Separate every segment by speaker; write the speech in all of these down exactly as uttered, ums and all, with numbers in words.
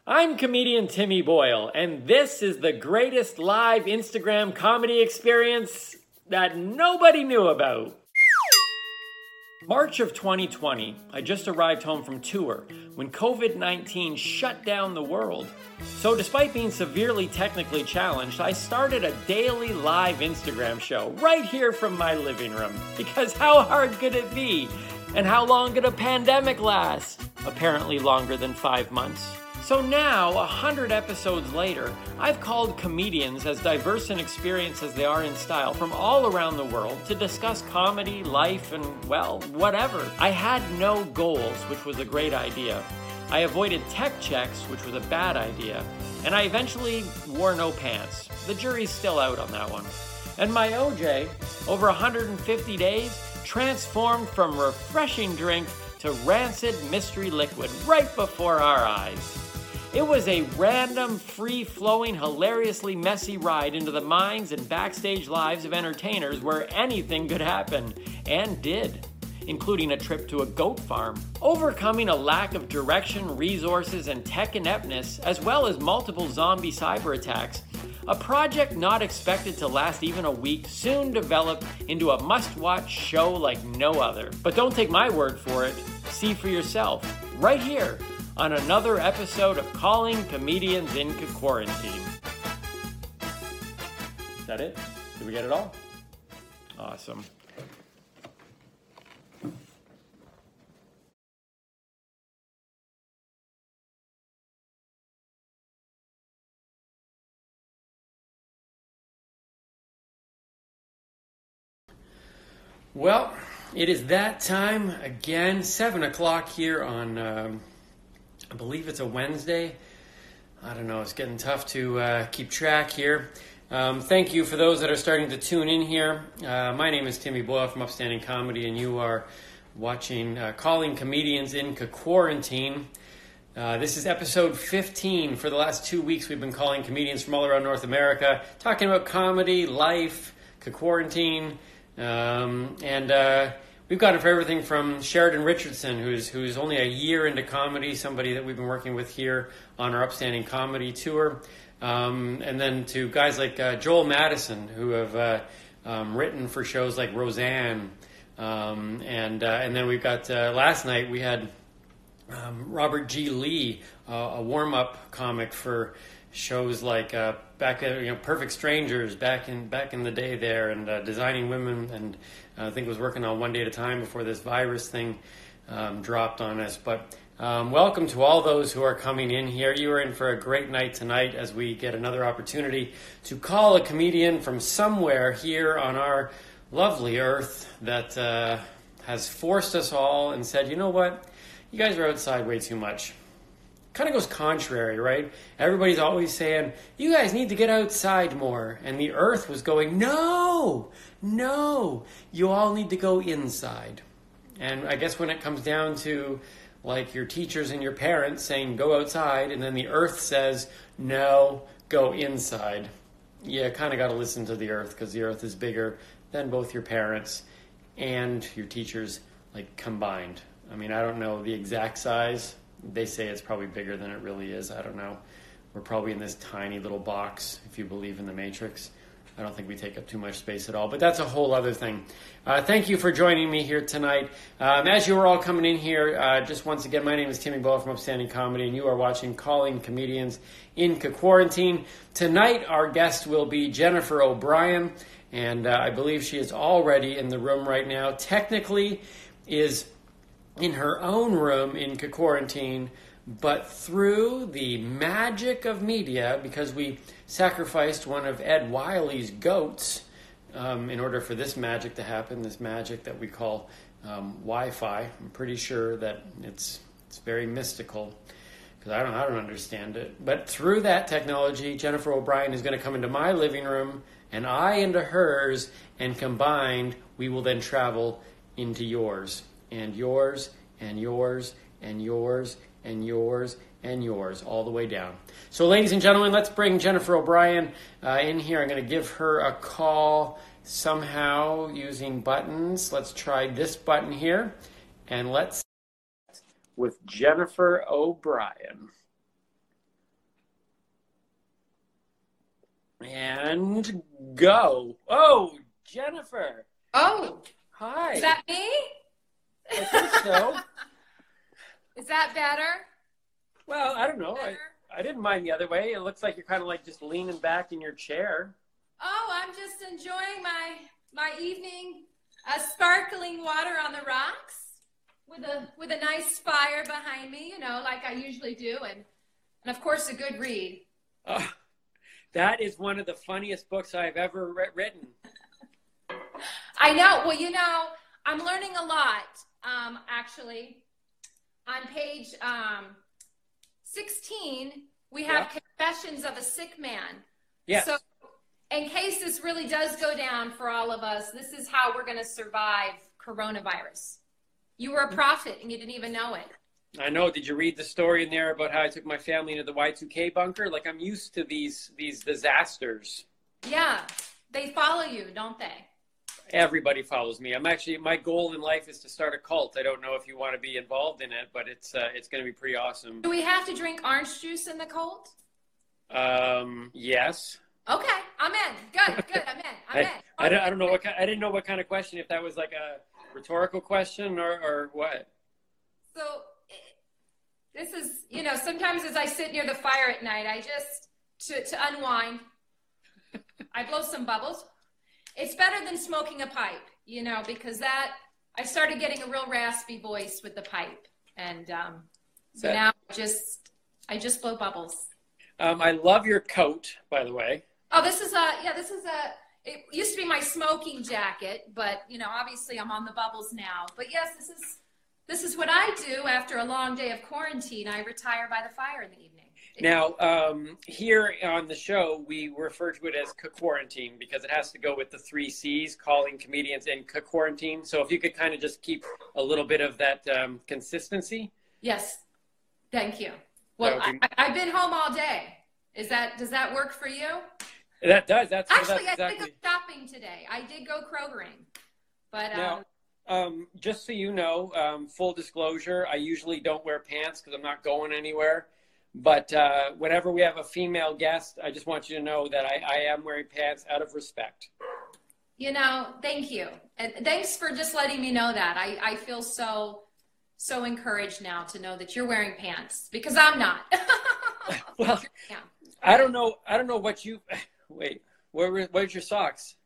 Speaker 1: I'm comedian Timmy Boyle, and this is the greatest live Instagram comedy experience that nobody knew about. March of twenty twenty, I just arrived home from tour when covid nineteen shut down the world. So despite being severely technically challenged, I started a daily live Instagram show right here from my living room. Because how hard could it be? And how long could a pandemic last? Apparently longer than five months. So now, a hundred episodes later, I've called comedians as diverse in experience as they are in style from all around the world to discuss comedy, life, and, well, whatever. I had no goals, which was a great idea. I avoided tech checks, which was a bad idea. And I eventually wore no pants. The jury's still out on that one. And my O J, over one hundred fifty days, transformed from refreshing drink to rancid mystery liquid right before our eyes. It was a random, free-flowing, hilariously messy ride into the minds and backstage lives of entertainers where anything could happen, and did, including a trip to a goat farm. Overcoming a lack of direction, resources, and tech ineptness, as well as multiple zombie cyber attacks, a project not expected to last even a week soon developed into a must-watch show like no other. But don't take my word for it. See for yourself, right here, on another episode of Calling Comedians into Quarantine. Is that it? Did we get it all? Awesome. Well, it is that time again, seven o'clock here on... Um, I believe it's a Wednesday. I don't know, it's getting tough to uh, keep track here. Um, thank you for those that are starting to tune in here. Uh, my name is Timmy Boyle from Upstanding Comedy, and you are watching uh, Calling Comedians into Quarantine. Uh, this is episode fifteen. For the last two weeks, we've been calling comedians from all around North America, talking about comedy, life, quarantine, um, and... Uh, We've got it for everything from Sheridan Richardson, who's who's only a year into comedy, somebody that we've been working with here on our Upstanding Comedy tour, um, and then to guys like uh, Joel Madison, who have uh, um, written for shows like Roseanne, um, and uh, and then we've got uh, last night we had um, Robert G. Lee, uh, a warm-up comic for shows like uh, back at, you know, Perfect Strangers back in back in the day there, and uh, Designing Women, and uh, I think was working on One Day at a Time before this virus thing um, dropped on us. But um, welcome to all those who are coming in here. You are in for a great night tonight as we get another opportunity to call a comedian from somewhere here on our lovely earth that uh, has forced us all and said, you know what, you guys are outside way too much. Kind of goes contrary, right? Everybody's always saying, you guys need to get outside more. And the earth was going, no, no, you all need to go inside. And I guess when it comes down to like your teachers and your parents saying, go outside, and then the earth says, no, go inside. You kind of got to listen to the earth, because the earth is bigger than both your parents and your teachers, like, combined. I mean, I don't know the exact size. They say it's probably bigger than it really is. I don't know. We're probably in this tiny little box, if you believe in the Matrix. I don't think we take up too much space at all, but that's a whole other thing. Uh, thank you for joining me here tonight. Um, as you are all coming in here, uh, just once again, my name is Timmy Boyle from Upstanding Comedy, and you are watching Calling Comedians into Quarantine. Tonight, our guest will be Jennifer O'Brien, and uh, I believe she is already in the room right now. Technically, is in her own room in quarantine, but through the magic of media, because we sacrificed one of Ed Wiley's goats um, in order for this magic to happen, this magic that we call um, Wi-Fi. I'm pretty sure that it's it's very mystical, because I don't I don't understand it. But through that technology, Jennifer O'Brien is going to come into my living room, and I into hers, and combined, we will then travel into yours. And yours, and yours, and yours, and yours, and yours, all the way down. So, ladies and gentlemen, let's bring Jennifer O'Brien uh, in here. I'm going to give her a call somehow using buttons. Let's try this button here, and let's with Jennifer O'Brien. And go. Oh, Jennifer.
Speaker 2: Oh,
Speaker 1: Hi.
Speaker 2: is that me?
Speaker 1: I think so.
Speaker 2: Is that better?
Speaker 1: Well, I don't know. I,
Speaker 2: Better?
Speaker 1: I didn't mind the other way. It looks like you're kind of like just leaning back in your chair.
Speaker 2: Oh, I'm just enjoying my my evening, uh, sparkling water on the rocks with a with a nice fire behind me, you know, like I usually do, and and of course a good read.
Speaker 1: Oh, that is one of the funniest books I've ever re- written.
Speaker 2: I know. Well, you know, I'm learning a lot. Um, actually, on page um, sixteen, we have
Speaker 1: Yeah.
Speaker 2: Confessions of a Sick Man.
Speaker 1: Yes.
Speaker 2: So, in case this really does go down for all of us, this is how we're going to survive coronavirus. You were a prophet and you didn't even know it.
Speaker 1: I know. Did you read the story in there about how I took my family into the Y two K bunker? Like, I'm used to these these disasters.
Speaker 2: Yeah, they follow you, don't they?
Speaker 1: Everybody follows me. I'm actually, my goal in life is to start a cult. I don't know if you want to be involved in it, but it's uh, it's going to be pretty awesome.
Speaker 2: Do we have to drink orange juice in the cold?
Speaker 1: Um, yes.
Speaker 2: Okay, I'm in. Good, good. I'm in. I'm
Speaker 1: I,
Speaker 2: in.
Speaker 1: I, don't, I don't know what kind, I didn't know what kind of question, if that was like a rhetorical question or, or what.
Speaker 2: So this is, you know, sometimes as I sit near the fire at night, I just, to, to unwind, I blow some bubbles. It's better than smoking a pipe, you know, because that, I started getting a real raspy voice with the pipe. And um, so
Speaker 1: that,
Speaker 2: now I just, I just blow bubbles.
Speaker 1: Um, I love your coat, by the way.
Speaker 2: Oh, this is a, yeah, this is a, it used to be my smoking jacket, but, you know, obviously I'm on the bubbles now. But yes, this is, this is what I do after a long day of quarantine. I retire by the fire in the evening.
Speaker 1: Now, um, here on the show, we refer to it as quarantine because it has to go with the three C's, calling comedians in quarantine. So if you could kind of just keep a little bit of that um, consistency.
Speaker 2: Yes. Thank you. Well, be... I, I've been home all day. Is that, does that work for you?
Speaker 1: That does. That's
Speaker 2: Actually,
Speaker 1: that's exactly...
Speaker 2: I think of shopping today. I did go Krogering. But,
Speaker 1: now, um, um, just so you know, um, full disclosure, I usually don't wear pants because I'm not going anywhere. But uh, whenever we have a female guest, I just want you to know that I, I am wearing pants out of respect.
Speaker 2: You know, thank you. And thanks for just letting me know that. I, I feel so, so encouraged now to know that you're wearing pants because I'm not.
Speaker 1: Well, yeah. I don't know. I don't know what you, wait, where, where's your socks?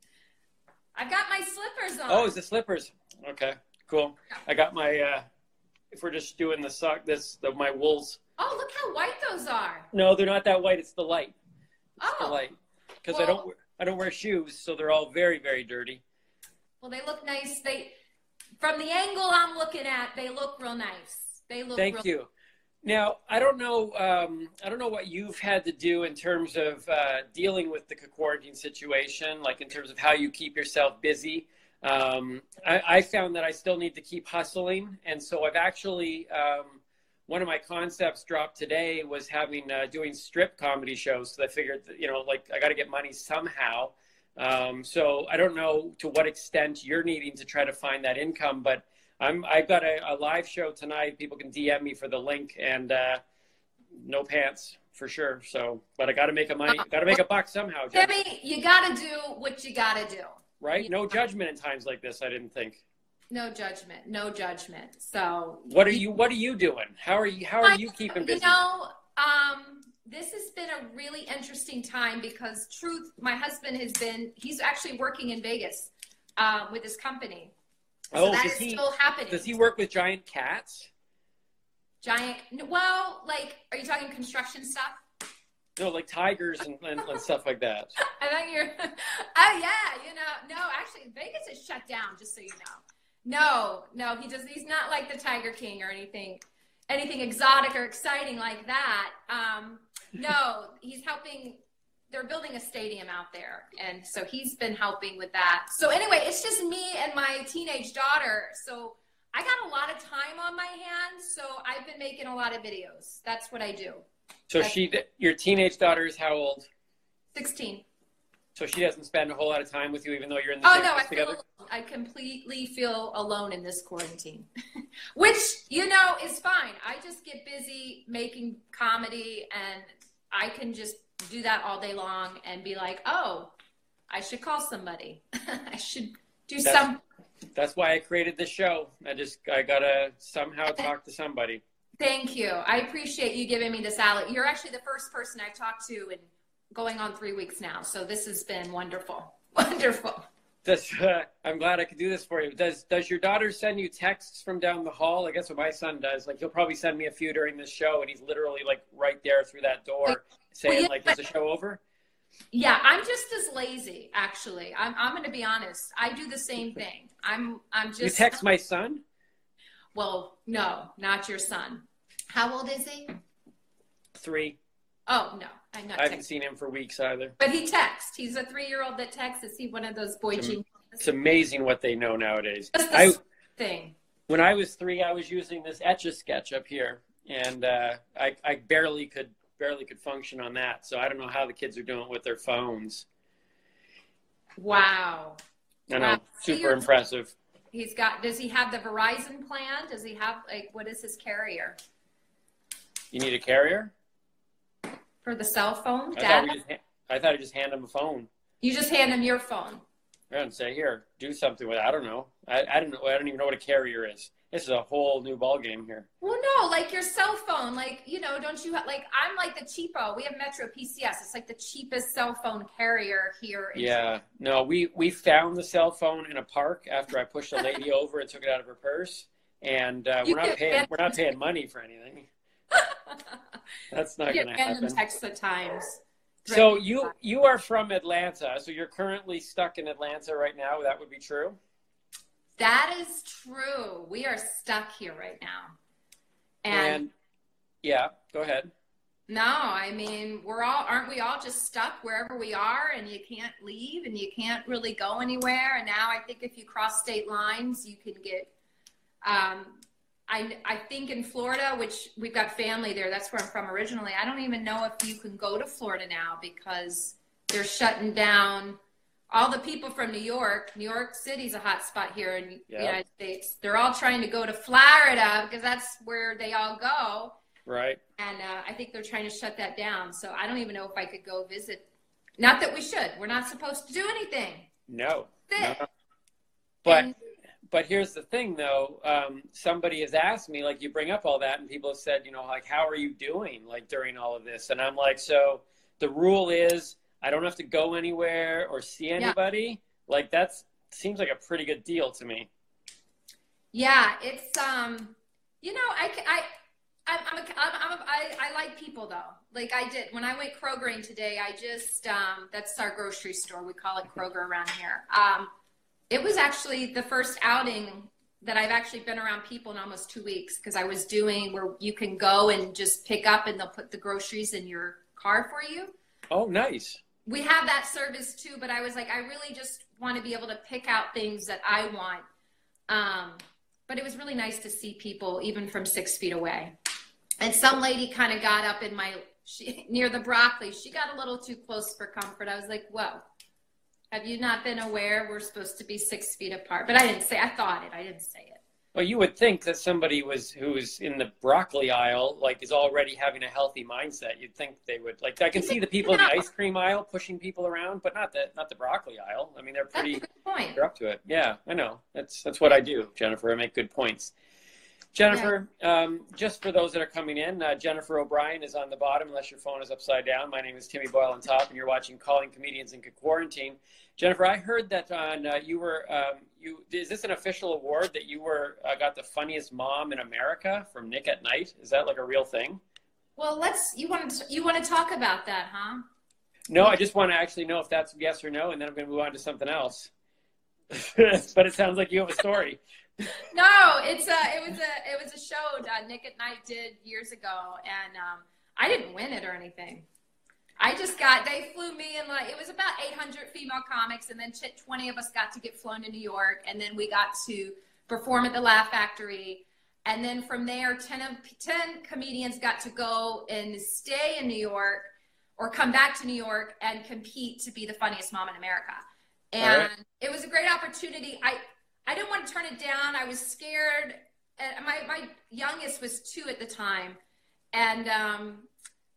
Speaker 2: I've got my slippers on.
Speaker 1: Oh, it's the slippers. Okay, cool. Yeah. I got my, uh, if we're just doing the sock, this, the, my wools.
Speaker 2: Oh, look how white those are.
Speaker 1: No, they're not that white. It's the light. It's
Speaker 2: oh.
Speaker 1: the light. Because
Speaker 2: well,
Speaker 1: I don't I don't wear shoes, so they're all very, very dirty.
Speaker 2: Well, they look nice. They from the angle I'm looking at, they look real nice. They look
Speaker 1: Thank
Speaker 2: real
Speaker 1: you. Now, I don't know um, I don't know what you've had to do in terms of uh, dealing with the quarantine situation, like in terms of how you keep yourself busy. Um, I, I found that I still need to keep hustling, and so I've actually um, one of my concepts dropped today was having uh, doing strip comedy shows. So I figured, you know, like I got to get money somehow. Um, so I don't know to what extent you're needing to try to find that income, but I'm I've got a, a live show tonight. People can D M me for the link, and uh, no pants for sure. So, but I got to make a money, got to make a buck somehow.
Speaker 2: Jimmy, you got to do what you got to do.
Speaker 1: Right? No judgment in times like this. I didn't think.
Speaker 2: No judgment, no judgment. So
Speaker 1: what are you, what are you doing? How are you, how are you keeping busy?
Speaker 2: You know, um, this has been a really interesting time because truth, my husband has been, he's actually working in Vegas, uh, with his company. So
Speaker 1: oh,
Speaker 2: that
Speaker 1: does
Speaker 2: is
Speaker 1: he,
Speaker 2: still happening.
Speaker 1: Does he work with giant cats?
Speaker 2: Giant, well, like, are you talking construction stuff?
Speaker 1: No, like tigers and, and, and stuff like that.
Speaker 2: I thought you're, oh yeah, you know, no, actually Vegas is shut down, just so you know. No, no, he does. He's not like the Tiger King or anything, anything exotic or exciting like that. Um, no, he's helping. They're building a stadium out there, and so he's been helping with that. So anyway, it's just me and my teenage daughter. So I got a lot of time on my hands. So I've been making a lot of videos. That's what I do.
Speaker 1: So
Speaker 2: That's,
Speaker 1: she, your teenage daughter is how old?
Speaker 2: sixteen.
Speaker 1: So she doesn't spend a whole lot of time with you, even though you're in the
Speaker 2: oh,
Speaker 1: same
Speaker 2: no,
Speaker 1: place
Speaker 2: I
Speaker 1: together?
Speaker 2: Feel, I completely feel alone in this quarantine, which, you know, is fine. I just get busy making comedy and I can just do that all day long and be like, oh, I should call somebody. I should do
Speaker 1: that's,
Speaker 2: something.
Speaker 1: That's why I created this show. I just, I gotta somehow talk to somebody.
Speaker 2: Thank you. I appreciate you giving me this outlet. You're actually the first person I've talked to in going on three weeks now. So this has been wonderful. Wonderful.
Speaker 1: Does, uh, I'm glad I could do this for you. Does Does your daughter send you texts from down the hall? I guess what my son does. Like, he'll probably send me a few during this show, and he's literally like right there through that door saying, well, yeah, like, is the show over?
Speaker 2: Yeah, I'm just as lazy, actually. I'm I'm going to be honest. I do the same thing. I'm I'm just.
Speaker 1: You text my son?
Speaker 2: Well, no, not your son. How old is he?
Speaker 1: Three.
Speaker 2: Oh, no. I'm not
Speaker 1: I haven't
Speaker 2: texting.
Speaker 1: seen him for weeks either.
Speaker 2: But he texts. He's a three-year-old that texts. Is he one of those boy geniuses?
Speaker 1: It's amazing what they know nowadays.
Speaker 2: That's the
Speaker 1: I,
Speaker 2: thing.
Speaker 1: When I was three, I was using this Etch-a-Sketch up here, and uh, I, I barely could barely could function on that. So I don't know how the kids are doing with their phones.
Speaker 2: Wow.
Speaker 1: I know,
Speaker 2: wow.
Speaker 1: super impressive.
Speaker 2: He's got, does he have the Verizon plan? Does he have, like, what is his carrier?
Speaker 1: You need a carrier?
Speaker 2: For the cell phone?
Speaker 1: I
Speaker 2: Dad?
Speaker 1: thought, we just, I thought I just hand him a phone.
Speaker 2: You just hand him your phone.
Speaker 1: I don't say, here, do something with it. I don't know. I, I don't know. I don't even know what a carrier is. This is a whole new ball game here.
Speaker 2: Well, no, like your cell phone. Like, you know, don't you have, like, I'm like the cheapo. We have Metro P C S. It's like the cheapest cell phone carrier here. In
Speaker 1: yeah.
Speaker 2: Toronto.
Speaker 1: No, we, we found the cell phone in a park after I pushed a lady over and took it out of her purse. And uh, we're not paying, we're not paying money for anything. That's not going to happen.
Speaker 2: Random texts at times.
Speaker 1: So you you are from Atlanta. So you're currently stuck in Atlanta right now. That would be true?
Speaker 2: That is true. We are stuck here right now. And,
Speaker 1: and yeah, go ahead.
Speaker 2: No, I mean, we're all, aren't we all just stuck wherever we are, and you can't leave and you can't really go anywhere. And now I think if you cross state lines, you can get, um, I, I think in Florida, which we've got family there, that's where I'm from originally. I don't even know if you can go to Florida now because they're shutting down all the people from New York. New York City's a hot spot here in
Speaker 1: yep.
Speaker 2: the United States. They're all trying to go to Florida because that's where they all go.
Speaker 1: Right.
Speaker 2: And uh, I think they're trying to shut that down. So I don't even know if I could go visit. Not that we should. We're not supposed to do anything.
Speaker 1: No.
Speaker 2: no.
Speaker 1: But
Speaker 2: and,
Speaker 1: but here's the thing, though. Um, somebody has asked me, like, you bring up all that, and people have said, you know, like, how are you doing, like, during all of this? And I'm like, so the rule is I don't have to go anywhere or see anybody. Yeah. Like, that seems like a pretty good deal to me.
Speaker 2: Yeah, it's, um, you know, I, I, I'm, I'm, a, I'm a, I, I like people though. Like I did when I went Krogering today. I just um, that's our grocery store. We call it Kroger around here. Um, it was actually the first outing that I've actually been around people in almost two weeks because I was doing where you can go and just pick up and they'll put the groceries in your car for you.
Speaker 1: Oh, nice.
Speaker 2: We have that service too, but I was like, I really just want to be able to pick out things that I want. Um, but it was really nice to see people even from six feet away. And some lady kind of got up in my, she, near the broccoli. She got a little too close for comfort. I was like, whoa, have you not been aware we're supposed to be six feet apart? But I didn't say, I thought it, I didn't say it.
Speaker 1: Well, you would think that somebody was who's in the broccoli aisle, like, is already having a healthy mindset. You'd think they would, like, I can see the people in the ice cream aisle pushing people around, but not the not the broccoli aisle. I mean, they're pretty,
Speaker 2: That's a good point.
Speaker 1: They're up to it. Yeah, I know. That's that's what I do, Jennifer. I make good points. Jennifer, yeah. um, just for those that are coming in, uh, Jennifer O'Brien is on the bottom, unless your phone is upside down. My name is Timmy Boyle on top, and you're watching Calling Comedians in Quarantine. Jennifer, I heard that on uh, you were um, you. Is this an official award that you were uh, got the funniest mom in America from Nick at Night? Is that like a real thing?
Speaker 2: Well, let's. You want to you want to talk about that, huh?
Speaker 1: No, I just want to actually know if that's yes or no, and then I'm going to move on to something else. But it sounds like you have a story.
Speaker 2: No, it's a it was a it was a show that Nick at Night did years ago, and um, I didn't win it or anything. I just got they flew me and like it was about eight hundred female comics, and then twenty of us got to get flown to New York, and then we got to perform at the Laugh Factory, and then from there, ten of ten comedians got to go and stay in New York or come back to New York and compete to be the funniest mom in America, and right. It was a great opportunity. I. I didn't want to turn it down. I was scared. My my youngest was two at the time, and um,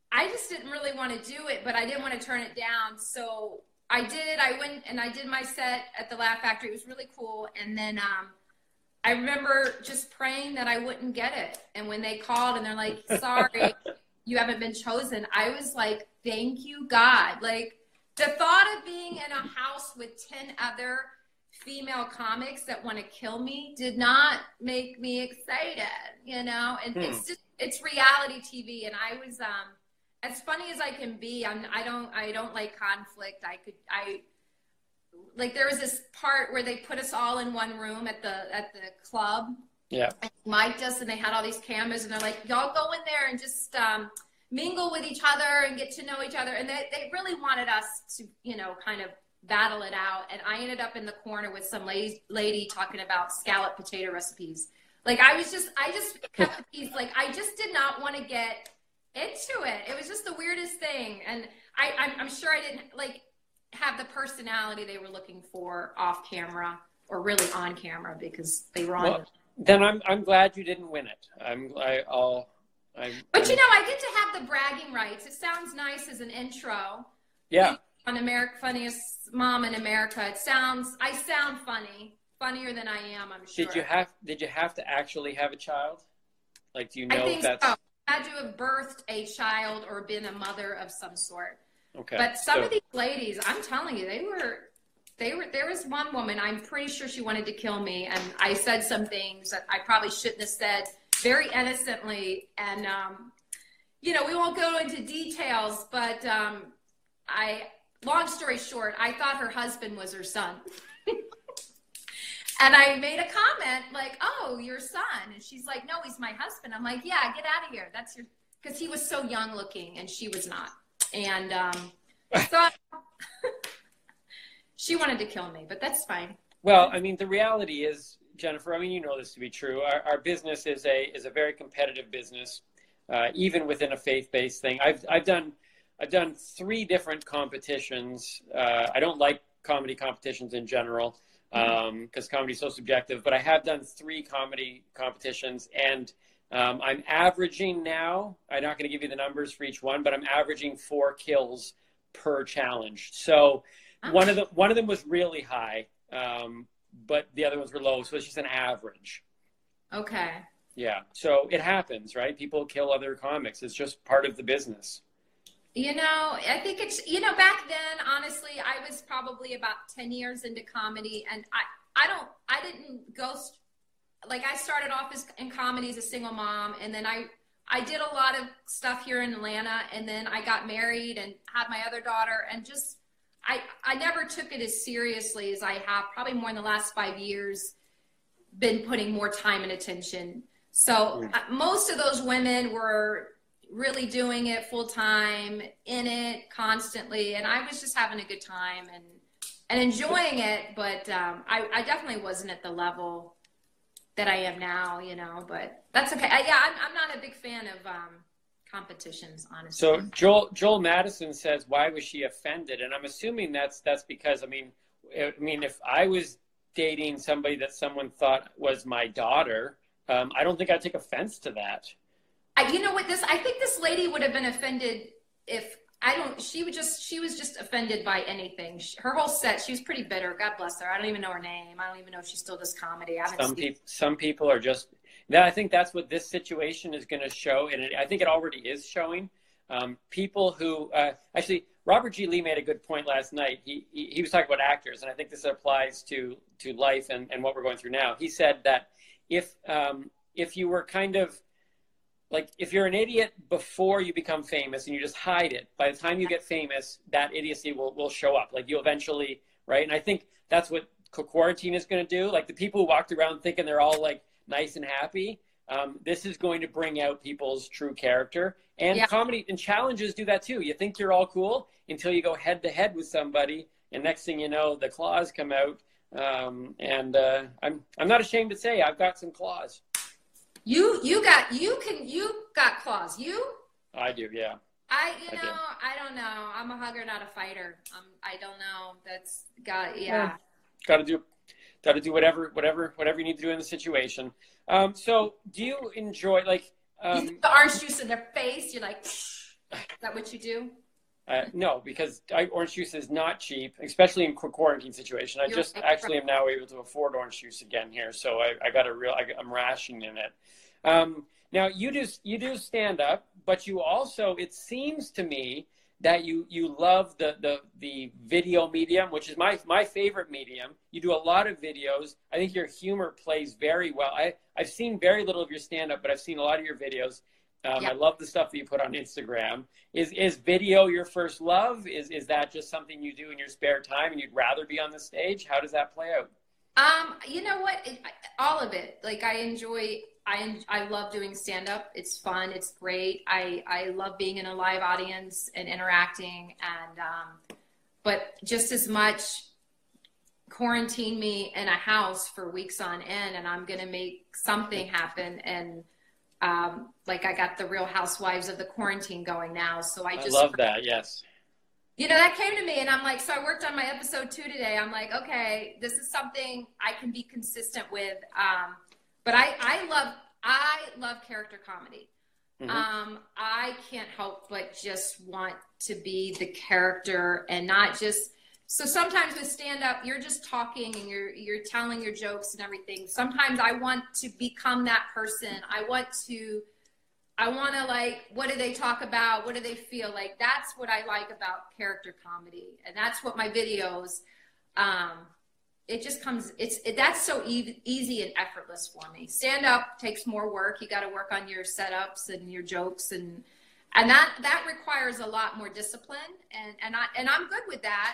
Speaker 2: I just didn't really want to do it, but I didn't want to turn it down. So I did. I went and I did my set at the Laugh Factory. It was really cool. And then um, I remember just praying that I wouldn't get it. And when they called and they're like, sorry, you haven't been chosen, I was like, thank you, God. Like, the thought of being in a house with ten other female comics that want to kill me did not make me excited, you know? And hmm. it's just, it's reality T V. And I was, um, as funny as I can be, I'm, I don't, I don't like conflict. I could, I, like, there was this part where they put us all in one room at the, at the club.
Speaker 1: Yeah.
Speaker 2: And mic'd us, and they had all these cameras, and they're like, y'all go in there and just, um, mingle with each other and get to know each other. And they, they really wanted us to, you know, kind of battle it out. And I ended up in the corner with some lady, lady talking about scallop potato recipes. Like, I was just, I just kept the peace. Like, I just did not want to get into it. It was just the weirdest thing. And I, I'm, I'm sure I didn't like have the personality they were looking for off camera or really on camera, because they were on.
Speaker 1: Well, then I'm, I'm glad you didn't win it. I'm, I, I'll, I'm,
Speaker 2: but
Speaker 1: I'm,
Speaker 2: you know, I get to have the bragging rights. It sounds nice as an intro.
Speaker 1: Yeah.
Speaker 2: On America, Funniest Mom in America. It sounds, I sound funny, funnier than I am, I'm sure.
Speaker 1: Did you have, did you have to actually have a child? Like, do you know
Speaker 2: I think
Speaker 1: that's...
Speaker 2: so. I had to have birthed a child or been a mother of some sort.
Speaker 1: Okay.
Speaker 2: But some
Speaker 1: so,
Speaker 2: of these ladies, I'm telling you, they were, they were, there was one woman, I'm pretty sure she wanted to kill me. And I said some things that I probably shouldn't have said, very innocently. And, um, you know, we won't go into details, but um, I, long story short, I thought her husband was her son. And I made a comment like, oh, your son. And she's like, no, he's my husband. I'm like, yeah, get out of here. That's your, because he was so young looking and she was not. And um, so she wanted to kill me, but that's fine.
Speaker 1: Well, I mean, the reality is, Jennifer, I mean, you know this to be true. Our, our business is a is a very competitive business, uh, even within a faith-based thing. I've I've done I've done three different competitions. Uh, I don't like comedy competitions in general, because um, comedy is so subjective. But I have done three comedy competitions, and um, I'm averaging now. I'm not going to give you the numbers for each one, but I'm averaging four kills per challenge. So one of the one of them was really high. Um, but the other ones were low, so it's just an average.
Speaker 2: Okay.
Speaker 1: Yeah, so it happens, right? People kill other comics. It's just part of the business.
Speaker 2: You know, I think it's, you know, back then, honestly, I was probably about ten years into comedy, and I, I don't, I didn't go, like, I started off as in comedy as a single mom, and then I, I did a lot of stuff here in Atlanta, and then I got married and had my other daughter, and just, I, I never took it as seriously as I have, probably more in the last five years, been putting more time and attention. So mm. uh, most of those women were really doing it full time, in it constantly. And I was just having a good time and, and enjoying it. But um, I, I definitely wasn't at the level that I am now, you know, but that's okay. I, yeah, I'm, I'm not a big fan of um, competitions, honestly.
Speaker 1: So Joel Joel Madison says, why was she offended? And I'm assuming that's that's because, I mean, I mean, if I was dating somebody that someone thought was my daughter, um, I don't think I'd take offense to that.
Speaker 2: I, you know what, this, I think this lady would have been offended if, I don't, she would just, she was just offended by anything. She, her whole set, she was pretty bitter. God bless her. I don't even know her name. I don't even know if she still does comedy. I haven't
Speaker 1: some,
Speaker 2: seen
Speaker 1: peop, some people are just, that, I think that's what this situation is going to show. And it, I think it already is showing. Um, people who, uh, actually, Robert G. Lee made a good point last night. He, he, he was talking about actors, and I think this applies to, to life and, and what we're going through now. He said that if, um, if you were kind of, like, if you're an idiot before you become famous and you just hide it, by the time you get famous, that idiocy will, will show up. Like, you eventually, right? And I think that's what quarantine is going to do. Like, the people who walked around thinking they're all, like, nice and happy, um, this is going to bring out people's true character. And yeah. Comedy and challenges do that too. You think you're all cool until you go head to head with somebody, and next thing you know, the claws come out. Um, and uh, I'm I'm not ashamed to say I've got some claws.
Speaker 2: You you got you can you got claws. You?
Speaker 1: I do, yeah.
Speaker 2: I you
Speaker 1: I
Speaker 2: know
Speaker 1: do.
Speaker 2: I don't know. I'm a hugger, not a fighter. Um, I don't know. That's got yeah.
Speaker 1: yeah. Got to do, got to do whatever whatever whatever you need to do in the situation. Um, so do you enjoy like? Um,
Speaker 2: you put the orange juice in their face. You're like. Is that what you do?
Speaker 1: Uh, no, because I, orange juice is not cheap, especially in qu- quarantine situation. I
Speaker 2: You're
Speaker 1: just
Speaker 2: right.
Speaker 1: actually am now able to afford orange juice again here, so I, I got a real. I, I'm rationing it. Um, now you do you do stand up, but you also, it seems to me that you you love the the the video medium, which is my my favorite medium. You do a lot of videos. I think your humor plays very well. I I've seen very little of your stand up, but I've seen a lot of your videos. Um,
Speaker 2: Yeah.
Speaker 1: I love the stuff that you put on Instagram. Is is video your first love? Is is that just something you do in your spare time and you'd rather be on the stage? How does that play out?
Speaker 2: Um, you know what? It, all of it. Like I enjoy, I I love doing stand up. It's fun. It's great. I I love being in a live audience and interacting. And um, but just as much, quarantine me in a house for weeks on end, and I'm gonna make something happen. And um, like I got the Real Housewives of the Quarantine going now, so I
Speaker 1: I
Speaker 2: just
Speaker 1: love that. Yes.
Speaker 2: you know, that came to me and I'm like, so I worked on my episode two today. I'm like, okay, this is something I can be consistent with. Um, but I, I love, I love character comedy.
Speaker 1: Mm-hmm.
Speaker 2: Um, I can't help but just want to be the character and not just, so sometimes with stand up, you're just talking and you're, you're telling your jokes and everything. Sometimes I want to become that person. I want to, I want to like, what do they talk about? What do they feel? Like, that's what I like about character comedy. And that's what my videos, um, it just comes, it's, it, that's so e- easy and effortless for me. Stand up takes more work. You got to work on your setups and your jokes. And, and that, that requires a lot more discipline. And, and I, and I'm good with that.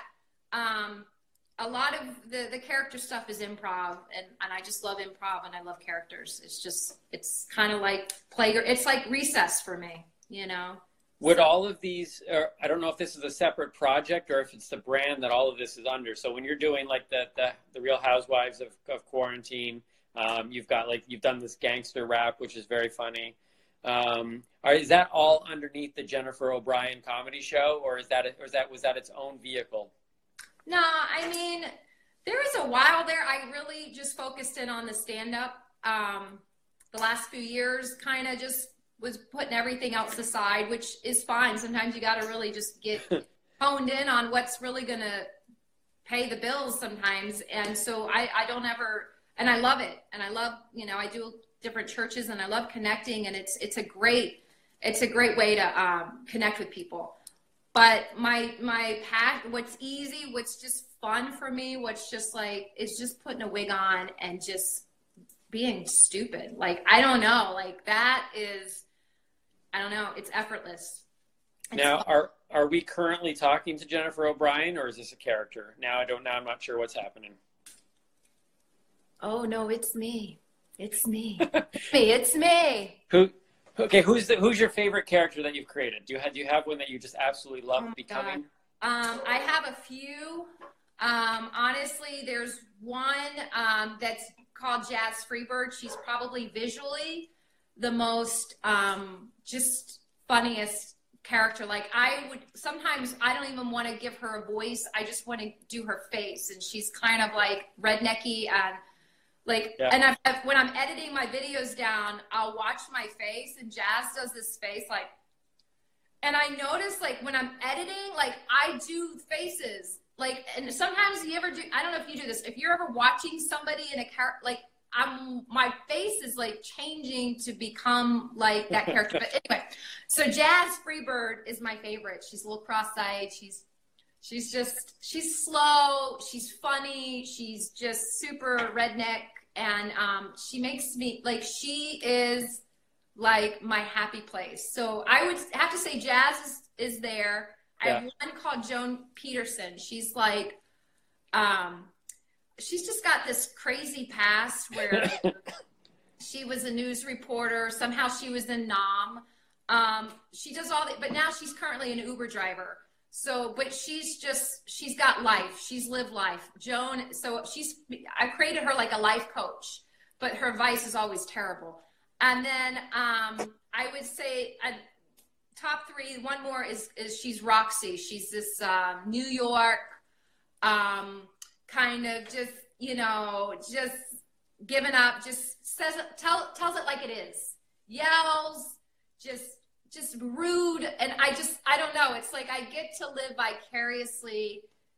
Speaker 2: Um, a lot of the, the character stuff is improv, and, and I just love improv and I love characters. It's just, it's kind of like play, it's like recess for me, you know?
Speaker 1: Would all of these, or I don't know if this is a separate project or if it's the brand that all of this is under. So when you're doing like the, the, the Real Housewives of, of Quarantine, um, you've got like, you've done this gangster rap, which is very funny. Um, are, is that all underneath the Jennifer O'Brien comedy show, or is that, or is that, was that its own vehicle?
Speaker 2: No, I mean, there was a while there, I really just focused in on the stand-up. Um, the last few years kind of just was putting everything else aside, which is fine. Sometimes you got to really just get honed in on what's really going to pay the bills sometimes. And so I, I don't ever, and I love it. And I love, you know, I do different churches and I love connecting, and it's, it's a great, it's a great way to um, connect with people. But my, my path, what's easy, what's just fun for me, what's just like, it's just putting a wig on and just being stupid. Like, I don't know, like that is, I don't know, it's effortless. It's
Speaker 1: now,
Speaker 2: fun.
Speaker 1: are, are we currently talking to Jennifer O'Brien, or is this a character? Now I don't, now I'm not sure what's happening.
Speaker 2: Oh no, it's me. It's me. me, it's me.
Speaker 1: Who, Okay, who's the, who's your favorite character that you've created? Do you have do you have one that you just absolutely love
Speaker 2: Oh,
Speaker 1: becoming?
Speaker 2: Um, I have a few. Um, honestly, there's one um, that's called Jazz Freebird. She's probably visually the most um, just funniest character. Like I would sometimes I don't even want to give her a voice. I just want to do her face, and she's kind of like rednecky and. Like, yeah. And I've, I've, when I'm editing my videos down, I'll watch my face, and Jazz does this face like, and I notice like when I'm editing, like I do faces, like, and sometimes you ever do, I don't know if you do this, if you're ever watching somebody in a character, like I'm, my face is like changing to become like that character. But anyway, so Jazz Freebird is my favorite. She's a little cross-eyed. She's, she's just, she's slow. She's funny. She's just super redneck. And um, she makes me, like, she is, like, my happy place. So I would have to say Jazz is, is there. I yeah. have one called Joan Peterson. She's, like, um, she's just got this crazy past where she was a news reporter. Somehow she was in Nam. Um, she does all the, but now she's currently an Uber driver. So, but she's just, she's got life. She's lived life. Joan, so she's, I created her like a life coach, but her advice is always terrible. And then um, I would say uh, top three, one more is, is she's Roxy. She's this uh, New York um, kind of just, you know, just giving up, just says, tell, tells it like it is. Yells, just, just rude. And I just, I don't know. It's like I get to live vicariously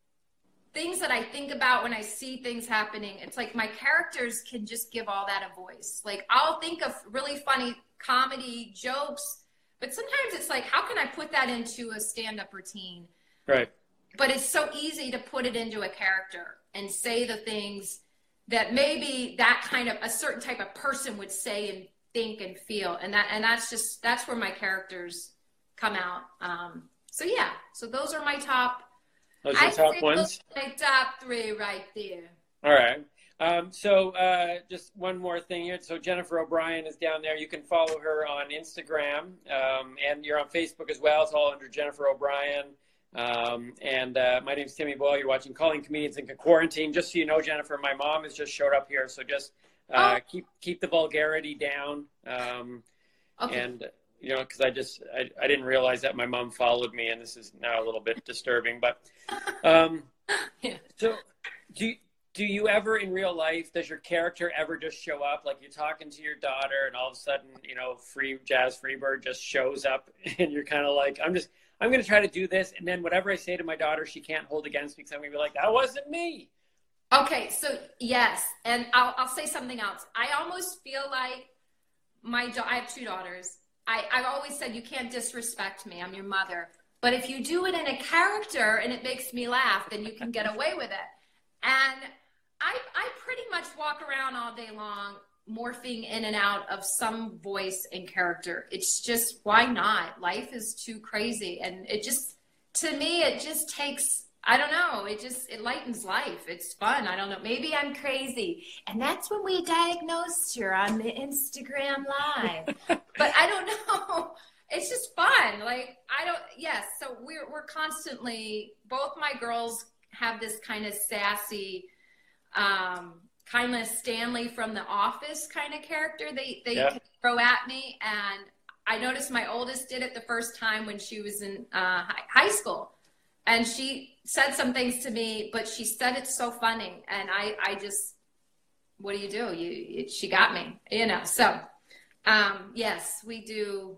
Speaker 2: things that I think about when I see things happening. It's like my characters can just give all that a voice. Like I'll think of really funny comedy jokes, but sometimes it's like, how can I put that into a stand-up routine?
Speaker 1: Right.
Speaker 2: But it's so easy to put it into a character and say the things that maybe that kind of a certain type of person would say and think and feel. And that, and that's just, that's where my characters come out. Um, so yeah, so those are my top,
Speaker 1: those are top ones.
Speaker 2: Those are my top three right there.
Speaker 1: All right. Um, so uh, just one more thing here. So Jennifer O'Brien is down there. You can follow her on Instagram, um, and you're on Facebook as well. It's all under Jennifer O'Brien. Um, and uh, my name's Timmy Boyle. You're watching Calling Comedians in Quarantine. Just so you know, Jennifer, my mom has just showed up here, so just uh, oh. keep keep the vulgarity down. Um, okay. And you know, because I just I, I didn't realize that my mom followed me, and this is now a little bit disturbing. But um, yeah. So do you, do you ever in real life, does your character ever just show up? Like you're talking to your daughter, and all of a sudden, you know, Free Jazz Freebird just shows up, and you're kind of like, I'm just. I'm going to try to do this, and then whatever I say to my daughter, she can't hold against me because I'm going to be like, that wasn't me.
Speaker 2: Okay, so yes, and I'll, I'll say something else. I almost feel like my da- I have two daughters. I, I've always said, you can't disrespect me. I'm your mother. But if you do it in a character and it makes me laugh, then you can get away with it. And I, I pretty much walk around all day long morphing in and out of some voice and character. It's just, why not? Life is too crazy. And it just, to me, it just takes, I don't know, it just, it lightens life. It's fun. I don't know. Maybe I'm crazy. And that's when we diagnosed her on the Instagram Live. But I don't know. It's just fun. Like, I don't, yes. So we're, we're constantly, both my girls have this kind of sassy, um, kind of Stanley from The Office kind of character they, they yeah. throw at me. And I noticed my oldest did it the first time when she was in uh, high school. And she said some things to me, but she said it so funny. And I, I just, what do you do? You, it, she got me, you know? So, um, yes, we do.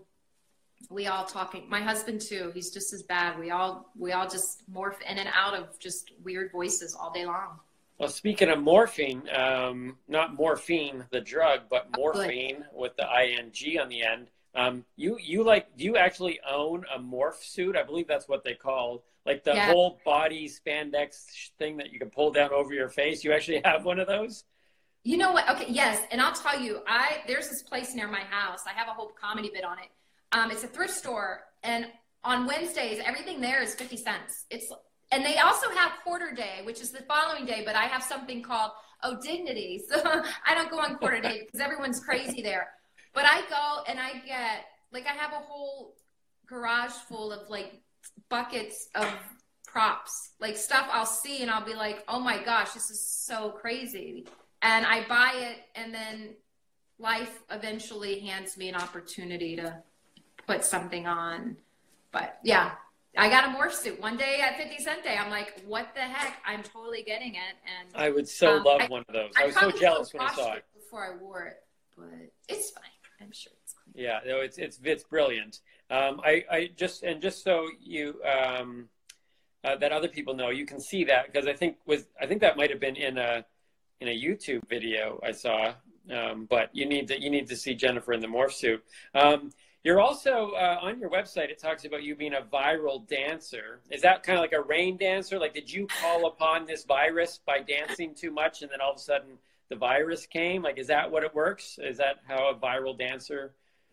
Speaker 2: We all talking, my husband too, he's just as bad. We all, we all just morph in and out of just weird voices all day long.
Speaker 1: Well, speaking of morphine, um, not morphine, the drug, but morphine oh, with the I N G on the end. Um, you, you like, do you actually own a morph suit? I believe that's what they call, like the yeah. whole body spandex thing that you can pull down over your face. You actually have one of those?
Speaker 2: You know what? Okay, yes. And I'll tell you, I there's this place near my house. I have a whole comedy bit on it. Um, it's a thrift store. And on Wednesdays, everything there is fifty cents. It's And they also have quarter day, which is the following day, but I have something called Oh Dignity. So I don't go on quarter day because everyone's crazy there. But I go and I get, like I have a whole garage full of like buckets of props, like stuff I'll see and I'll be like, oh my gosh, this is so crazy. And I buy it and then life eventually hands me an opportunity to put something on. But yeah. I got a morph suit one day at fifty cent day. I'm like, what the heck? I'm totally getting it. And
Speaker 1: I would so um, love
Speaker 2: I,
Speaker 1: one of those. I, I was so jealous when I saw it.
Speaker 2: Before I wore it, but it's fine. I'm sure it's clean.
Speaker 1: Yeah, no, it's it's it's brilliant. Um, I I just and just so you um, uh, that other people know, you can see that because I think with I think that might have been in a in a YouTube video I saw. Um, but you need to you need to see Jennifer in the morph suit. Um, You're also, uh, on your website, it talks about you being a viral dancer. Is that kind of like a rain dancer? Like, did you call upon this virus by dancing too much and then all of a sudden the virus came? Like, is that what it works? Is that how a viral dancer?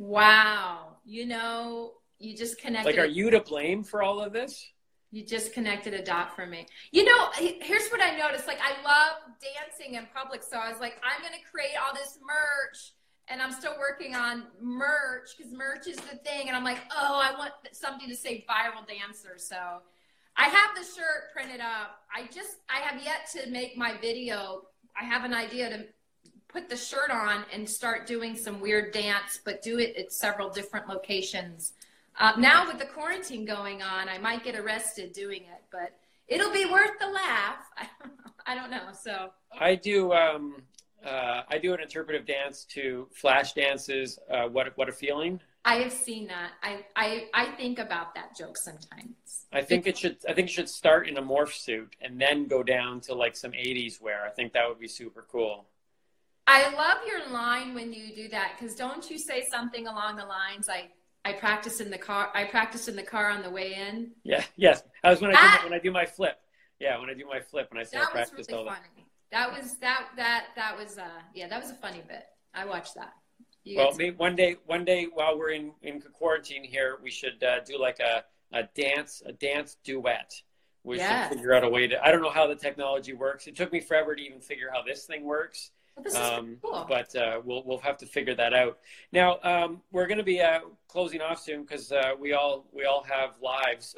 Speaker 2: Wow. You know, you just connected.
Speaker 1: Like, are you to blame for all of this?
Speaker 2: You just connected a dot for me. You know, here's what I noticed. Like, I love dancing in public. So I was like, I'm going to create all this merch. And I'm still working on merch because merch is the thing. And I'm like, oh, I want something to say viral dancer. So I have the shirt printed up. I just, I have yet to make my video. I have an idea to put the shirt on and start doing some weird dance, but do it at several different locations. Uh, now with the quarantine going on, I might get arrested doing it, but it'll be worth the laugh. I don't know. I don't know. So
Speaker 1: I do, um, Uh, I do an interpretive dance to Flash Dance's uh, What What a Feeling.
Speaker 2: I have seen that. I, I, I think about that joke sometimes.
Speaker 1: I think it should. I think it should start in a morph suit and then go down to like some eighties wear. I think that would be super cool.
Speaker 2: I love your line when you do that, because don't you say something along the lines like, "I practice in the car. I practiced in the car on the way in."
Speaker 1: Yeah. Yes. That was when I
Speaker 2: that,
Speaker 1: do my, when I do my flip. Yeah, when I do my flip, and I say I practiced
Speaker 2: really
Speaker 1: all that.
Speaker 2: That was that that that was uh yeah that was a funny bit. I watched that. You
Speaker 1: Well, maybe one day, one day while we're in, in quarantine here, we should uh, do like a, a dance, a dance duet. We
Speaker 2: yes.
Speaker 1: should figure out a way to, I don't know how the technology works. It took me forever to even figure how this thing works.
Speaker 2: Well, this
Speaker 1: um,
Speaker 2: is cool.
Speaker 1: But uh, we'll, we'll have to figure that out. Now, um, we're going to be uh, closing off soon because uh, we all, we all have lives.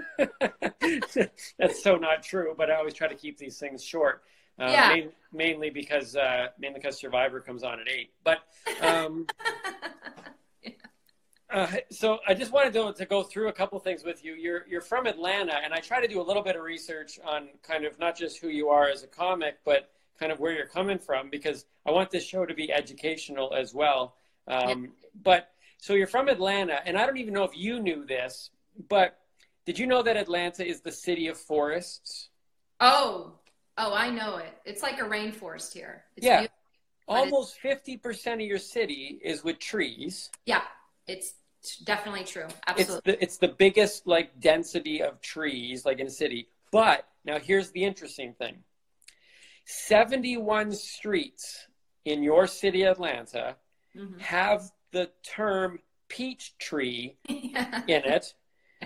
Speaker 1: That's so not true, but I always try to keep these things short. Um,
Speaker 2: yeah.
Speaker 1: main, mainly because uh, mainly because Survivor comes on at eight. But um, yeah. uh, so I just wanted to, to go through a couple things with you. You're you're from Atlanta, and I try to do a little bit of research on kind of not just who you are as a comic, but kind of where you're coming from, because I want this show to be educational as well. Um, yeah. But so you're from Atlanta, and I don't even know if you knew this, but did you know that Atlanta is the city of forests?
Speaker 2: Oh. Oh, I know it. It's like a rainforest here. It's
Speaker 1: yeah. Almost fifty percent of your city is with trees.
Speaker 2: Yeah, it's definitely true. Absolutely.
Speaker 1: It's the, it's the biggest like density of trees like in a city. But now here's the interesting thing. seventy-one streets in your city, Atlanta, mm-hmm. have the term peach tree yeah. in it.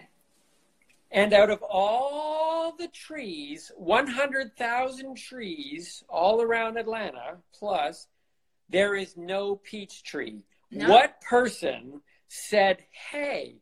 Speaker 1: And out of all the trees, one hundred thousand trees all around Atlanta, plus, there is no peach tree. No. What person said, hey,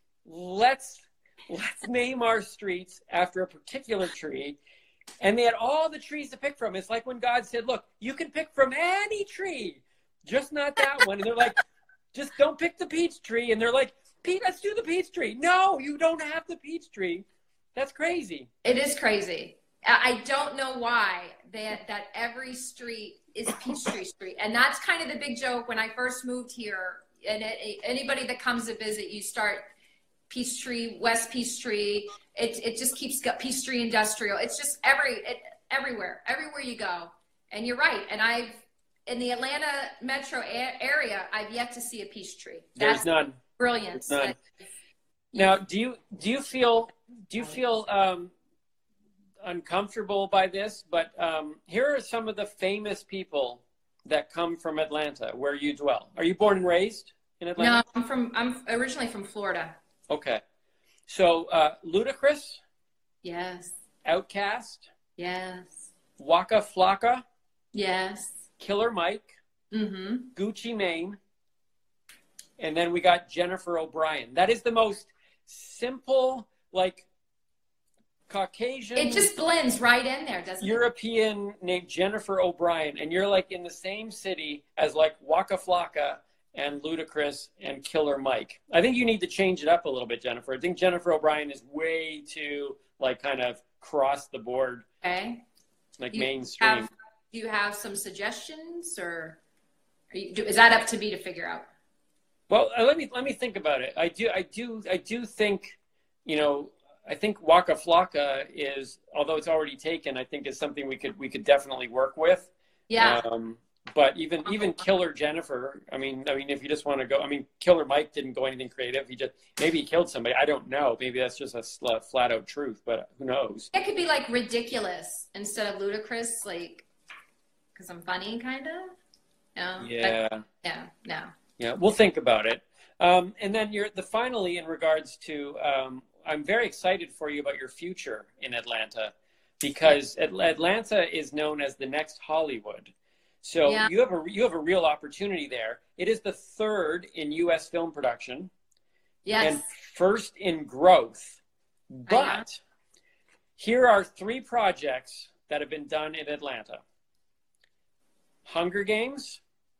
Speaker 1: let's let's name our streets after a particular tree? And they had all the trees to pick from. It's like when God said, look, you can pick from any tree, just not that one. And they're like, just don't pick the peach tree. And they're like, Pete, let's do the peach tree. No, you don't have the peach tree. That's crazy.
Speaker 2: It is crazy. I don't know why that that every street is Peachtree Street, and that's kind of the big joke. When I first moved here, and it, anybody that comes to visit, you start Peachtree, West Peachtree. It it just keeps got Peachtree Industrial. It's just every it, everywhere, everywhere you go. And you're right. And I've in the Atlanta metro a- area, I've yet to see a peach tree. That's
Speaker 1: There's none.
Speaker 2: Brilliance.
Speaker 1: None. Now, do you do you feel do you feel um, uncomfortable by this? But um, here are some of the famous people that come from Atlanta, where you dwell. Are you born and raised in Atlanta?
Speaker 2: No, I'm from. I'm originally from Florida.
Speaker 1: Okay, so uh, Ludacris.
Speaker 2: Yes.
Speaker 1: Outkast.
Speaker 2: Yes.
Speaker 1: Waka Flocka.
Speaker 2: Yes.
Speaker 1: Killer Mike.
Speaker 2: Mm-hmm.
Speaker 1: Gucci Mane. And then we got Jennifer O'Brien. That is the most simple, like, Caucasian.
Speaker 2: It just blends right in there, doesn't
Speaker 1: European it? European named Jennifer O'Brien. And you're, like, in the same city as, like, Waka Flocka and Ludacris and Killer Mike. I think you need to change it up a little bit, Jennifer. I think Jennifer O'Brien is way too, like, kind of cross the board.
Speaker 2: Okay.
Speaker 1: Like,
Speaker 2: you
Speaker 1: mainstream.
Speaker 2: Have, do you have some suggestions, or are you, is that up to me to figure out?
Speaker 1: Well, uh, let me let me think about it. I do I do I do think, you know, I think Waka Flocka is, although it's already taken, I think is something we could we could definitely work with.
Speaker 2: Yeah.
Speaker 1: Um, but even even Killer Jennifer, I mean, I mean, if you just want to go, I mean, Killer Mike didn't go anything creative. He just maybe he killed somebody. I don't know. Maybe that's just a flat out truth, but who knows?
Speaker 2: It could be like ridiculous instead of ludicrous, like because I'm funny, kind of. No.
Speaker 1: Yeah.
Speaker 2: But, yeah. No.
Speaker 1: Yeah, we'll think about it. Um, and then you're the finally in regards to, um, I'm very excited for you about your future in Atlanta, because Atlanta is known as the next Hollywood. So yeah. you have a you have a real opportunity there. It is the third in U S film production,
Speaker 2: yes,
Speaker 1: and first in growth. But here are three projects that have been done in Atlanta: Hunger Games,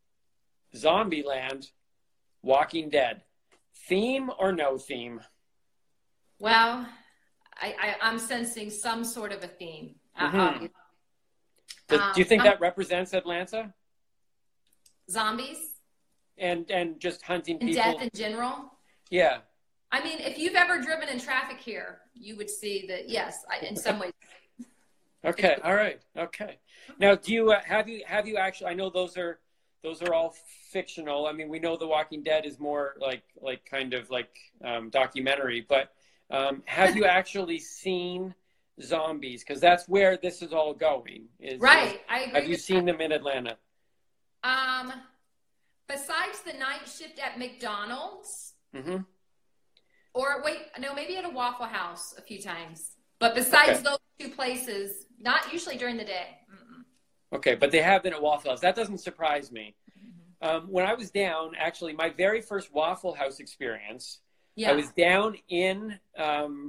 Speaker 1: Zombieland, Walking Dead. Theme or no theme?
Speaker 2: Well, I, I, I'm sensing some sort of a theme.
Speaker 1: Mm-hmm.
Speaker 2: Uh,
Speaker 1: do, do you think
Speaker 2: um,
Speaker 1: that represents Atlanta?
Speaker 2: Zombies?
Speaker 1: and and just hunting
Speaker 2: And
Speaker 1: people.
Speaker 2: death in general.
Speaker 1: Yeah.
Speaker 2: I mean, if you've ever driven in traffic here, you would see that, yes, I, in some ways.
Speaker 1: Okay. All right. Okay. Now, do you uh, have you have you actually? I know those are those are all fictional. I mean, we know The Walking Dead is more like like kind of like um, documentary, but um, have you actually seen zombies? Because that's where this is all going. Is,
Speaker 2: Right.
Speaker 1: Is,
Speaker 2: I agree.
Speaker 1: have you
Speaker 2: with
Speaker 1: seen
Speaker 2: that.
Speaker 1: them in Atlanta?
Speaker 2: Um, besides the night shift at McDonald's,
Speaker 1: Mm-hmm.
Speaker 2: or wait, no, maybe at a Waffle House a few times. But besides
Speaker 1: Okay.
Speaker 2: those two places, not usually during the day. Mm-mm.
Speaker 1: Okay, but they have been at Waffle House. That doesn't surprise me. Um, when I was down, actually, my very first Waffle House experience,
Speaker 2: Yeah.
Speaker 1: I was down in um,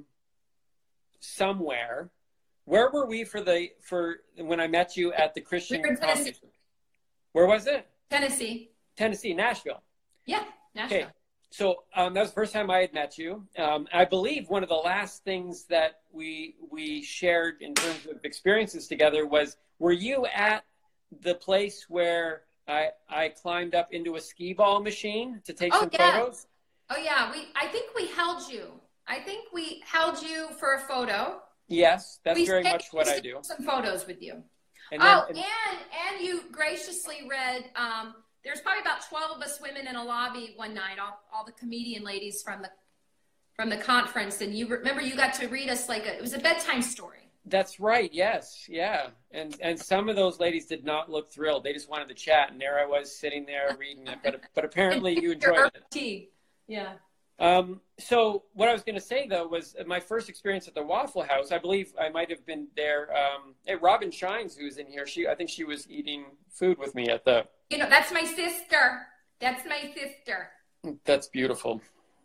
Speaker 1: somewhere. Where were we for the for when I met you at the Christian?
Speaker 2: We were in Tennessee.
Speaker 1: Comedy- Where was it?
Speaker 2: Tennessee.
Speaker 1: Tennessee, Nashville.
Speaker 2: Yeah, Nashville.
Speaker 1: Okay, so um, that was the first time I had met you. Um, I believe one of the last things that we we shared in terms of experiences together was, were you at the place where I I climbed up into a skee ball machine to take
Speaker 2: Oh,
Speaker 1: some
Speaker 2: yeah.
Speaker 1: photos?
Speaker 2: Oh yeah, we. I think we held you. I think we held you for a photo.
Speaker 1: Yes, that's
Speaker 2: We
Speaker 1: very
Speaker 2: stayed
Speaker 1: much what
Speaker 2: to
Speaker 1: I
Speaker 2: take
Speaker 1: do.
Speaker 2: Some photos with you.
Speaker 1: And then,
Speaker 2: Oh,
Speaker 1: and-
Speaker 2: and and you graciously read. Um, there's probably about twelve of us women in a lobby one night. All, all the comedian ladies from the from the conference, and you remember you got to read us like a. It was a bedtime story.
Speaker 1: that's right. Yes, yeah. And and some of those ladies did not look thrilled. They just wanted to chat, and there I was sitting there reading it. But but apparently you enjoyed it.
Speaker 2: Tea. Yeah.
Speaker 1: Um, so what I was going to say, though, was my first experience at the Waffle House. I believe I might have been there. Um, hey, Robin Shines, who's in here, she I think she was eating food with me at the.
Speaker 2: You know, that's my sister. That's my sister.
Speaker 1: That's beautiful.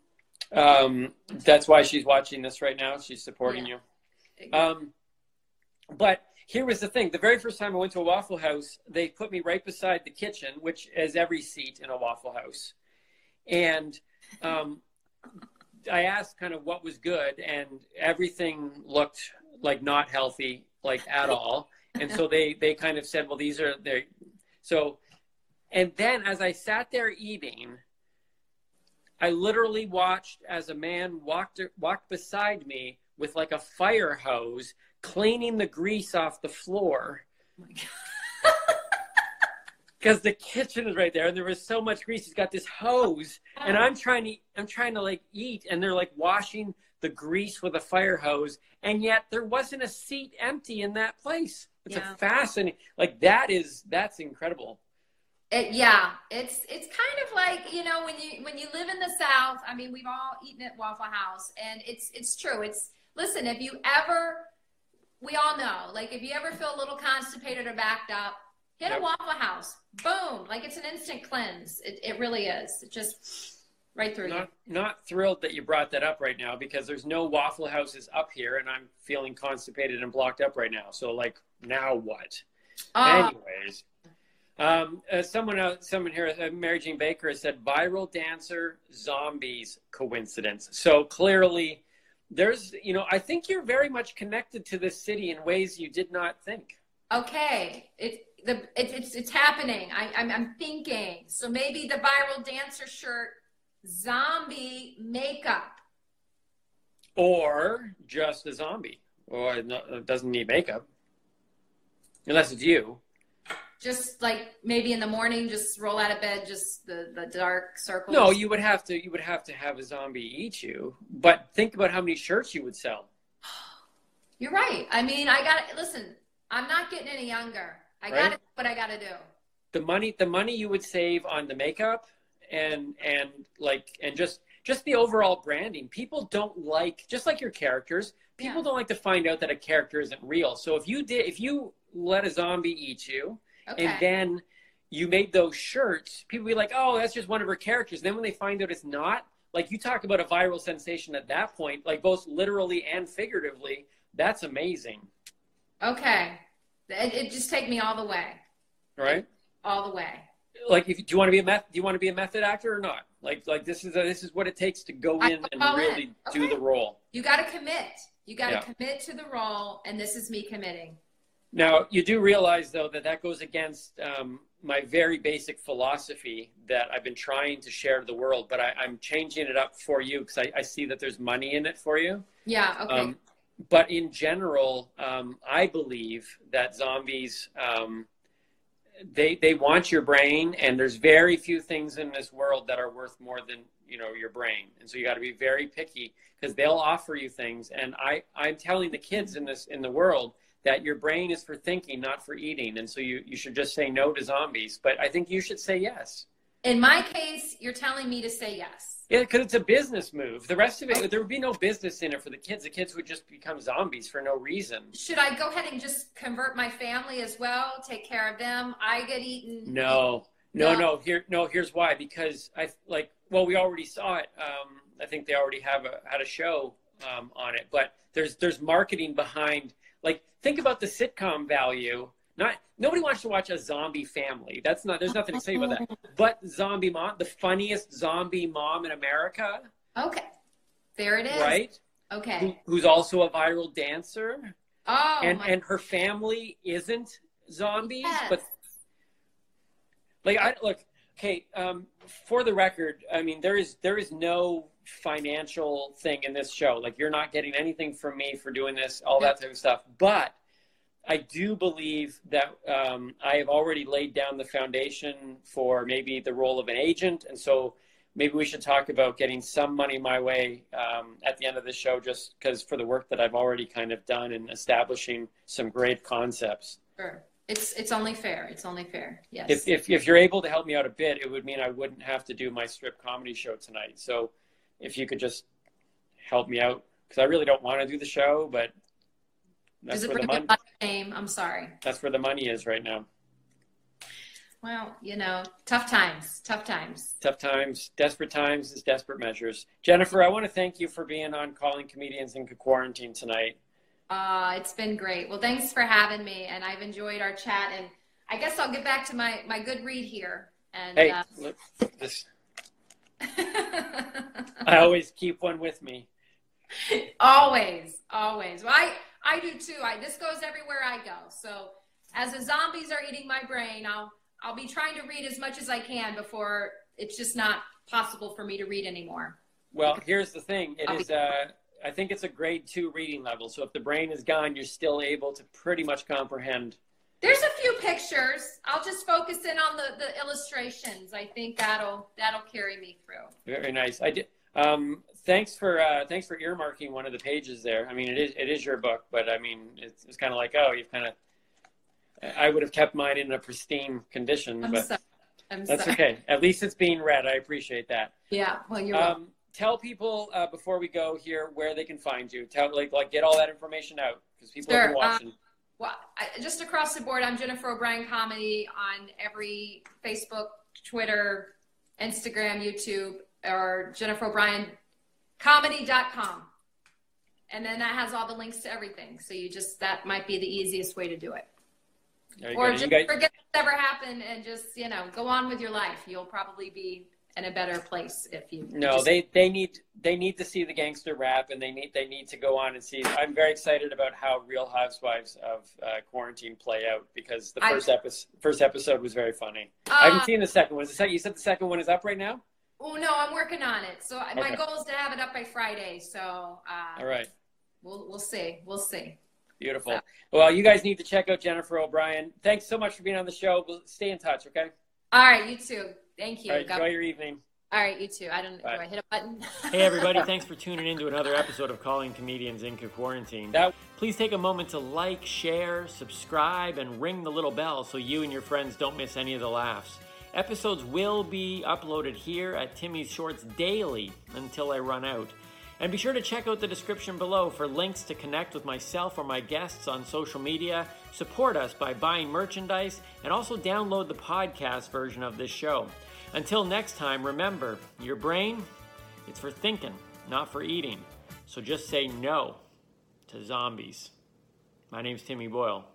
Speaker 1: Um, that's why she's watching this right now. She's supporting
Speaker 2: Yeah.
Speaker 1: you. Um, but here was the thing. The very first time I went to a Waffle House, they put me right beside the kitchen, which is every seat in a Waffle House. And um, I asked kind of what was good, and everything looked like not healthy, like at all. And so they, they kind of said, well, these are they. So, and then as I sat there eating, I literally watched as a man walked walked beside me with like a fire hose, cleaning the grease off the floor.
Speaker 2: Oh my God.
Speaker 1: Because the kitchen is right there, and there was so much grease. He's got this hose, and I'm trying to, I'm trying to like eat, and they're like washing the grease with a fire hose, and yet there wasn't a seat empty in that place. It's
Speaker 2: Yeah.
Speaker 1: a fascinating, like that is, that's incredible.
Speaker 2: It, yeah, it's it's kind of like, you know, when you when you live in the South. I mean, we've all eaten at Waffle House, and it's it's true. It's listen, if you ever, we all know, like if you ever feel a little constipated or backed up, hit
Speaker 1: Yep.
Speaker 2: a Waffle House. Boom, like it's an instant cleanse. It it really is. It just right through
Speaker 1: Not not thrilled that you brought that up right now, because there's no Waffle Houses up here, and I'm feeling constipated and blocked up right now. So like, now what?
Speaker 2: you. Oh,
Speaker 1: Anyways. Um, uh, someone else, someone here, uh, Mary Jean Baker has said, viral dancer, zombies, coincidence. So clearly there's, you know, I think you're very much connected to this city in ways you did not think.
Speaker 2: okay. It the it, it's it's happening. I, I'm I'm thinking. So maybe the viral dancer shirt, zombie makeup.
Speaker 1: Or just a zombie, or it no- it doesn't need makeup. Unless it's you.
Speaker 2: Just like maybe in the morning, just roll out of bed, just the, the dark circles.
Speaker 1: No, you would have to, you would have to have a zombie eat you. But think about how many shirts you would sell.
Speaker 2: You're right. I mean, I got to listen. I'm not getting any younger. I got to
Speaker 1: Right?
Speaker 2: do what I got to do.
Speaker 1: The money, the money you would save on the makeup and, and like, and just, just the overall branding. People don't like, just like your characters, people
Speaker 2: Yeah.
Speaker 1: don't like to find out that a character isn't real. So if you did, if you let a zombie eat you,
Speaker 2: Okay.
Speaker 1: and then you made those shirts, people be like, oh, that's just one of her characters. Then when they find out it's not, like you talk about a viral sensation at that point, like both literally and figuratively, that's amazing.
Speaker 2: Okay. It, it just take me all the way.
Speaker 1: Right?
Speaker 2: All the way.
Speaker 1: Like, if do you want to be a meth, do you want to be a method actor or not? Like, like this is a, this is what it takes to go
Speaker 2: I
Speaker 1: in
Speaker 2: go
Speaker 1: and
Speaker 2: all
Speaker 1: really
Speaker 2: in.
Speaker 1: do
Speaker 2: Okay.
Speaker 1: the role.
Speaker 2: You got to commit. You got to
Speaker 1: Yeah.
Speaker 2: commit to the role, and this is me committing.
Speaker 1: Now, you do realize, though, that that goes against um, my very basic philosophy that I've been trying to share to the world, but I, I'm changing it up for you because I, I see that there's money in it for you.
Speaker 2: Yeah, okay.
Speaker 1: Um, but in general, um, I believe that zombies, um, they they want your brain, and there's very few things in this world that are worth more than, you know, your brain. And so you got to be very picky because they'll offer you things. And I, I'm telling the kids in this in the world that your brain is for thinking, not for eating. And so you, you should just say no to zombies. But I think you should say yes.
Speaker 2: In my case, you're telling me to say yes.
Speaker 1: Yeah, because it's a business move. The rest of it, there would be no business in it for the kids. The kids would just become zombies for no reason.
Speaker 2: Should I go ahead and just convert my family as well? Take care of them? I get eaten?
Speaker 1: No, no,
Speaker 2: No.
Speaker 1: no. Here, no. Here's why. Because I like. Well, we already saw it. Um, I think they already have a, had a show um, on it. But there's there's marketing behind. Like, think about the sitcom value. Not nobody wants to watch a zombie family. That's not. There's nothing to say about that. But zombie mom, the funniest zombie mom in America.
Speaker 2: Okay, there it is.
Speaker 1: Right.
Speaker 2: Okay.
Speaker 1: Who, who's also a viral dancer.
Speaker 2: Oh,
Speaker 1: and
Speaker 2: my.
Speaker 1: and her family isn't zombies,
Speaker 2: Yes.
Speaker 1: but like I look. Okay, um, for the record, I mean there is there is no financial thing in this show. Like, you're not getting anything from me for doing this, all that type of stuff. But I do believe that um, I have already laid down the foundation for maybe the role of an agent, and so maybe we should talk about getting some money my way um, at the end of the show, just because for the work that I've already kind of done in establishing some great concepts.
Speaker 2: Sure. It's it's only fair. It's only fair. Yes.
Speaker 1: If, if if you're able to help me out a bit, it would mean I wouldn't have to do my strip comedy show tonight. So if you could just help me out, because I really don't want to do the show, but that's
Speaker 2: Does it
Speaker 1: where the
Speaker 2: bring
Speaker 1: money.
Speaker 2: me a lot of shame? I'm sorry.
Speaker 1: That's where the money is right now.
Speaker 2: Well, you know, tough times. Tough times.
Speaker 1: Tough times, desperate times is desperate measures. Jennifer, I want to thank you for being on Calling Comedians in Quarantine tonight.
Speaker 2: Uh, it's been great. Well, thanks for having me, and I've enjoyed our chat. And I guess I'll get back to my, my good read here. And
Speaker 1: Hey,
Speaker 2: uh...
Speaker 1: look, this. I always keep one with me.
Speaker 2: always, always. Well, I, I do too. I this goes everywhere I go. So as the zombies are eating my brain, I'll I'll be trying to read as much as I can before it's just not possible for me to read anymore.
Speaker 1: Well, here's the thing. It is. Uh, I think it's a grade two reading level. So if the brain is gone, you're still able to pretty much comprehend.
Speaker 2: There's a few pictures. I'll just focus in on the, the illustrations. I think that'll that'll carry me through.
Speaker 1: Very nice. I did. Um, thanks for uh, thanks for earmarking one of the pages there. I mean, it is it is your book, but I mean, it's, it's kind of like, oh, you've kind of. I would have kept mine in a pristine condition,
Speaker 2: I'm
Speaker 1: but
Speaker 2: sorry. I'm
Speaker 1: that's
Speaker 2: sorry.
Speaker 1: okay. At least it's being read. I appreciate that.
Speaker 2: Yeah. Well, you're
Speaker 1: Um,
Speaker 2: welcome.
Speaker 1: tell people uh, before we go here where they can find you. Tell like like get all that information out because people have been
Speaker 2: Sure.
Speaker 1: watching.
Speaker 2: Um, well, I, just across the board, I'm Jennifer O'Brien Comedy on every Facebook, Twitter, Instagram, YouTube, or Jennifer O'Brien Comedy dot com. And then that has all the links to everything. So you just, that might be the easiest way to do it.
Speaker 1: There you
Speaker 2: Or
Speaker 1: go.
Speaker 2: just
Speaker 1: You guys-
Speaker 2: forget whatever happened and just, you know, go on with your life. You'll probably be in a better place if you
Speaker 1: No,
Speaker 2: just,
Speaker 1: they, they need they need to see the gangster rap, and they need they need to go on and see. I'm very excited about how Real Housewives of uh, Quarantine play out because the
Speaker 2: I-
Speaker 1: first episode first episode was very funny.
Speaker 2: Uh,
Speaker 1: I haven't seen the second one. Is the second, you said the second one is up right now?
Speaker 2: Oh, no, I'm working on it. So my
Speaker 1: Okay.
Speaker 2: goal is to have it up by Friday. So uh,
Speaker 1: All right,
Speaker 2: we'll we'll see. We'll see.
Speaker 1: beautiful. Well, you guys need to check out Jennifer O'Brien. Thanks so much for being on the show. We'll stay in touch, okay?
Speaker 2: All right, you too. Thank you.
Speaker 1: All right,
Speaker 2: God-
Speaker 1: enjoy your evening.
Speaker 2: All right, you too. I don't.
Speaker 1: Bye.
Speaker 2: Do I hit a button?
Speaker 3: Hey everybody, thanks for tuning in to another episode of Calling Comedians in Quarantine.
Speaker 1: That
Speaker 3: Please take a moment to like, share, subscribe, and ring the little bell so you and your friends don't miss any of the laughs. Episodes will be uploaded here at Timmy's Shorts daily until I run out. And be sure to check out the description below for links to connect with myself or my guests on social media, support us by buying merchandise, and also download the podcast version of this show. Until next time, remember, your brain, it's for thinking, not for eating. So just say no to zombies. My name's Timmy Boyle.